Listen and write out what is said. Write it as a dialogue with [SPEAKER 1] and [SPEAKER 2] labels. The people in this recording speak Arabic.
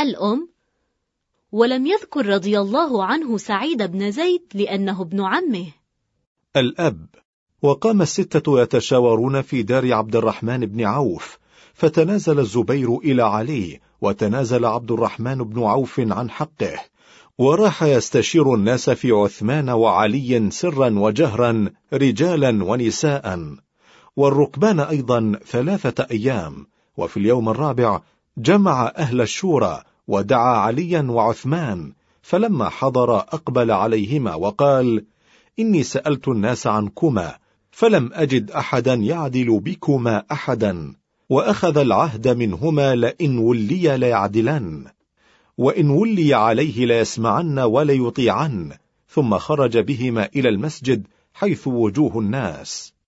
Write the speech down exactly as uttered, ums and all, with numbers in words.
[SPEAKER 1] الأم: ولم يذكر رضي الله عنه سعيد بن زيد لأنه ابن عمه.
[SPEAKER 2] الأب: وقام الستة يتشاورون في دار عبد الرحمن بن عوف، فتنازل الزبير إلى علي، وتنازل عبد الرحمن بن عوف عن حقه، وراح يستشير الناس في عثمان وعلي سرا وجهرا، رجالا ونساء، والركبان أيضا ثلاثة أيام. وفي اليوم الرابع جمع أهل الشورى ودعا عليا وعثمان، فلما حضر أقبل عليهما وقال: إني سألت الناس عنكما فلم أجد أحدا يعدل بكما أحدا، وأخذ العهد منهما لئن ولي ليعدلن، وإن ولي عليه ليسمعن وليطيعن. ثم خرج بهما إلى المسجد حيث وجوه الناس.